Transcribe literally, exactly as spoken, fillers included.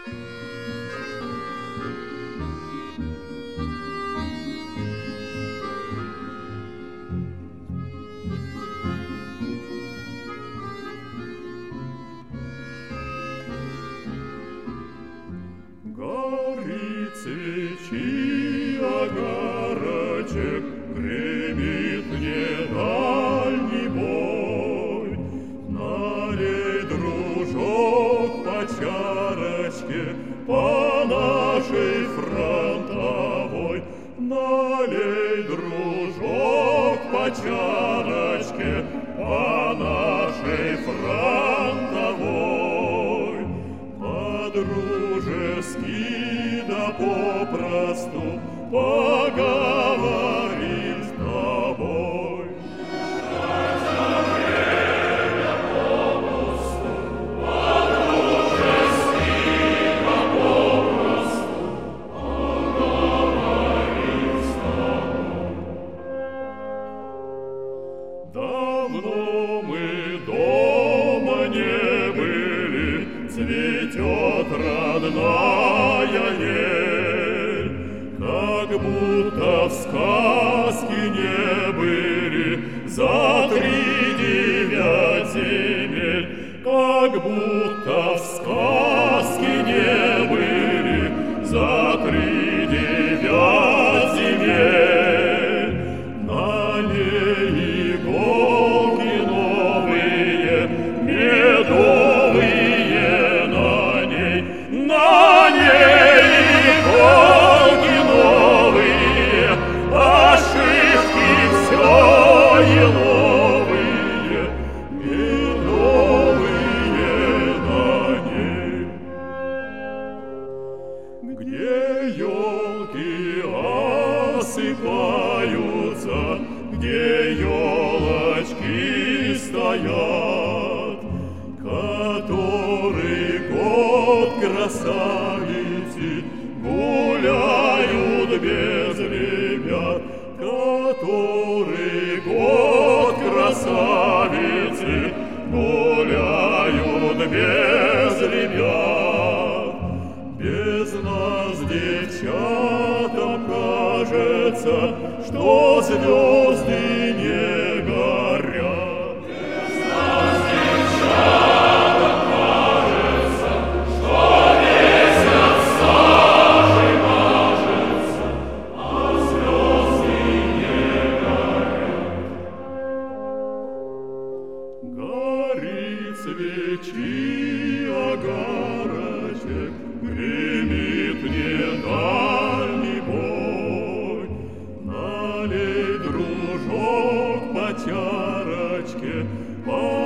Горит свечи огарочек, гремит мне дальний бой. Налей, дружок, по чарочке, по нашей фронтовой. Налей, дружок, по чарочке, по нашей фронтовой. По-дружески да попросту поговорим с тобой. Давно мы дома не были, цветет родная ель, как будто в сказке не были за тридевять земель, как будто в сказке не были за тридевять земель. Налей иголки новые, медовые на ней, на ней иголки новые, ошибки все еловые, медовые на ней. Где елки осыпаются, где елочки стоят, который год красавицы гуляют без ребят, который год красавицы гуляют без ребят. Без нас, девчатам, кажется, что звезды не горят. Без нас, девчатам, кажется, что месяц сажей мажется, а звезды не горят. Горит свечи огарочек, гремит мне дальний бой. Налей, дружок, по чарочке, по